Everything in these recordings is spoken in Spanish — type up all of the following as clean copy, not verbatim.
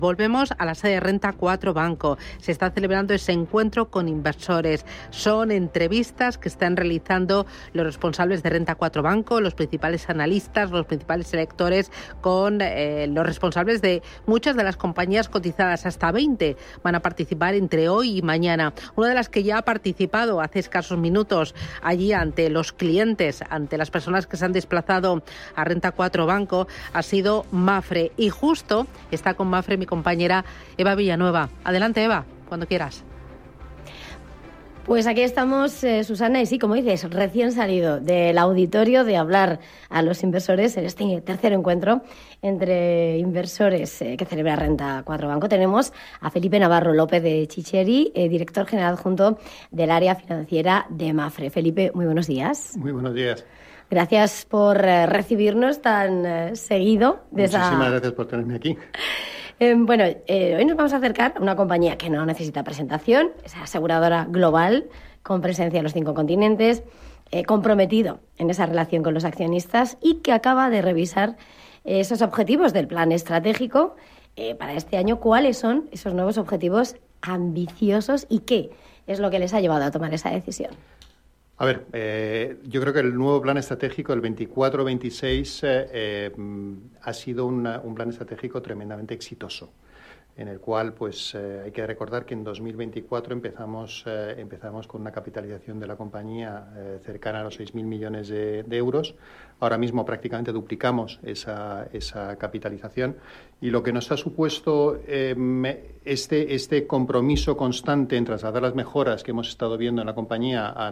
Volvemos a la sede de Renta 4 Banco. Se está celebrando ese encuentro con inversores. Son entrevistas que están realizando los responsables de Renta 4 Banco, los principales analistas, los principales electores, con los responsables de muchas de las compañías cotizadas. Hasta 20 van a participar entre hoy y mañana. Una de las que ya ha participado hace escasos minutos allí ante los clientes, ante las personas que se han desplazado a Renta 4 Banco, ha sido Mapfre. Y justo está con Mapfre mi compañera Eva Villanueva. Adelante, Eva, cuando quieras. Pues aquí estamos, Susana, y sí, como dices, recién salido del auditorio de hablar a los inversores en este tercer encuentro entre inversores que celebra Renta 4 Banco. Tenemos a Felipe Navarro López de Chicheri, director general adjunto del área financiera de Mapfre. Felipe, muy buenos días. Muy buenos días. Gracias por recibirnos tan seguido. Muchísimas gracias por tenerme aquí. Hoy nos vamos a acercar a una compañía que no necesita presentación, es aseguradora global, con presencia en los 5 continentes, comprometido en esa relación con los accionistas y que acaba de revisar esos objetivos del plan estratégico para este año. ¿Cuáles son esos nuevos objetivos ambiciosos y qué es lo que les ha llevado a tomar esa decisión? A ver, yo creo que el nuevo plan estratégico, el 24-26, ha sido un plan estratégico tremendamente exitoso, en el cual pues hay que recordar que en 2024 empezamos con una capitalización de la compañía cercana a los 6.000 millones de euros. Ahora mismo prácticamente duplicamos esa capitalización y lo que nos ha supuesto este compromiso constante en trasladar las mejoras que hemos estado viendo en la compañía a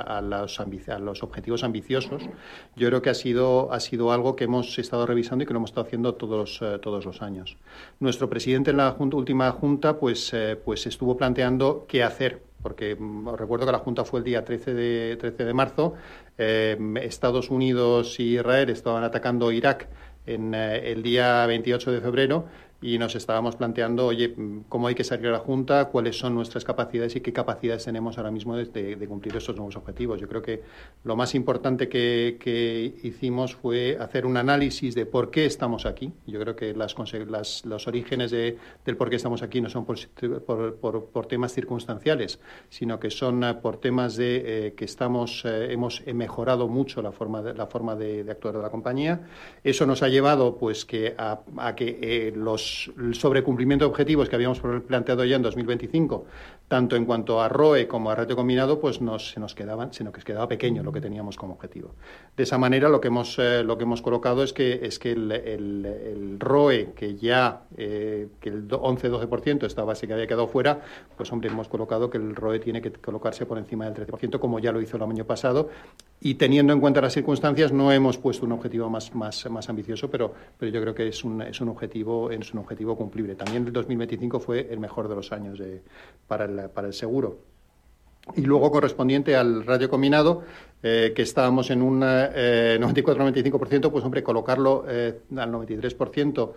los objetivos ambiciosos, yo creo que ha sido algo que hemos estado revisando y que lo hemos estado haciendo todos los años. Nuestro presidente en la última junta pues estuvo planteando qué hacer, porque os recuerdo que la junta fue el día 13 de marzo. Estados Unidos y Israel estaban atacando Irak en el día 28 de febrero y nos estábamos planteando, oye, cómo hay que salir a la Junta, cuáles son nuestras capacidades y qué capacidades tenemos ahora mismo de cumplir estos nuevos objetivos. Yo creo que lo más importante que hicimos fue hacer un análisis de por qué estamos aquí. Yo creo que los orígenes del por qué estamos aquí no son por temas circunstanciales, sino que son por temas de que hemos mejorado mucho la forma de actuar de la compañía. Eso nos ha llevado pues a que el sobrecumplimiento de objetivos que habíamos planteado ya en 2025, tanto en cuanto a ROE como a ratio combinado, pues se nos quedaba pequeño lo que teníamos como objetivo. De esa manera, lo que hemos colocado es que el ROE, que el 11-12% se había quedado fuera, pues hombre, hemos colocado que el ROE tiene que colocarse por encima del 13%, como ya lo hizo el año pasado, y teniendo en cuenta las circunstancias, no hemos puesto un objetivo más ambicioso, pero yo creo que es un objetivo cumplible. También el 2025 fue el mejor de los años para el seguro. Y luego, correspondiente al ratio combinado, que estábamos en un 94-95%, pues hombre, colocarlo al 93%,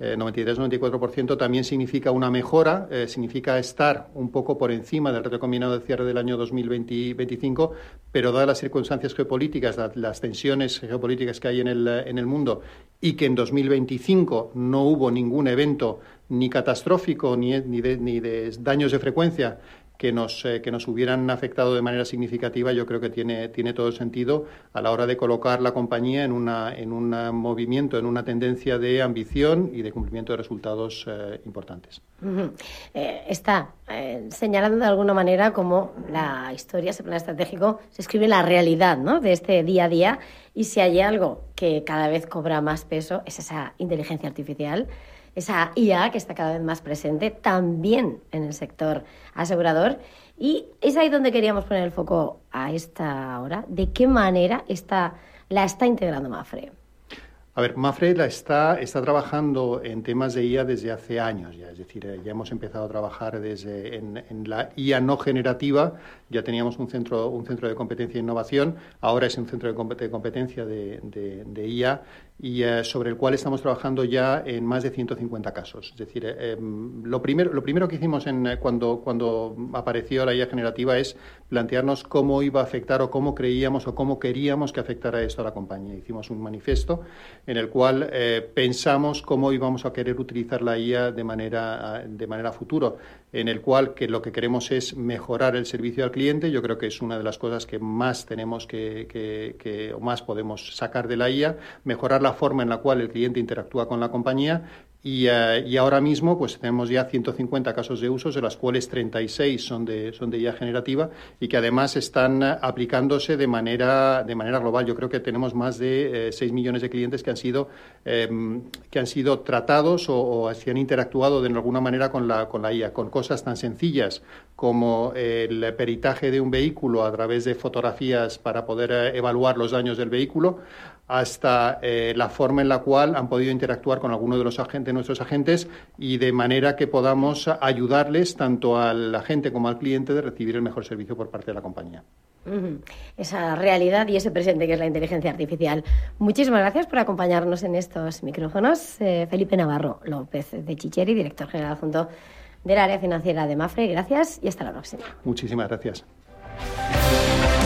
93-94% también significa una mejora, significa estar un poco por encima del ratio combinado de cierre del año 2025, pero dadas las circunstancias geopolíticas, las tensiones geopolíticas que hay en el mundo y que en 2025 no hubo ningún evento ni catastrófico ni de daños de frecuencia que nos hubieran afectado de manera significativa, yo creo que tiene todo el sentido a la hora de colocar la compañía en un movimiento, en una tendencia de ambición y de cumplimiento de resultados importantes. Uh-huh. Está señalando de alguna manera cómo la historia, ese plan estratégico, se escribe en la realidad, ¿no?, de este día a día, y si hay algo que cada vez cobra más peso es esa inteligencia artificial, esa IA que está cada vez más presente también en el sector asegurador. Y es ahí donde queríamos poner el foco a esta hora. ¿De qué manera la está integrando Mapfre? A ver, Mapfre está trabajando en temas de IA desde hace años ya, es decir, ya hemos empezado a trabajar en la IA no generativa, ya teníamos un centro de competencia e innovación, ahora es un centro de competencia de IA y sobre el cual estamos trabajando ya en más de 150 casos. Es decir, lo primero que hicimos cuando apareció la IA generativa es plantearnos cómo iba a afectar o cómo creíamos o cómo queríamos que afectara esto a la compañía. Hicimos un manifiesto en el cual pensamos cómo íbamos a querer utilizar la IA de manera futuro, en el cual lo que queremos es mejorar el servicio al cliente. Yo creo que es una de las cosas que más tenemos o más podemos sacar de la IA, mejorar la forma en la cual el cliente interactúa con la compañía. Y ahora mismo pues tenemos ya 150 casos de usos, de las cuales 36 son de IA generativa y que además están aplicándose de manera global. Yo creo que tenemos más de 6 millones de clientes que han sido tratados o se han interactuado de alguna manera con la IA, con cosas tan sencillas como el peritaje de un vehículo a través de fotografías para poder evaluar los daños del vehículo, hasta la forma en la cual han podido interactuar con alguno de nuestros agentes, y de manera que podamos ayudarles tanto al agente como al cliente de recibir el mejor servicio por parte de la compañía. Esa realidad y ese presente que es la inteligencia artificial. Muchísimas gracias por acompañarnos en estos micrófonos. Felipe Navarro López de Chicheri, director general adjunto del área financiera de Mapfre. Gracias y hasta la próxima. Muchísimas gracias.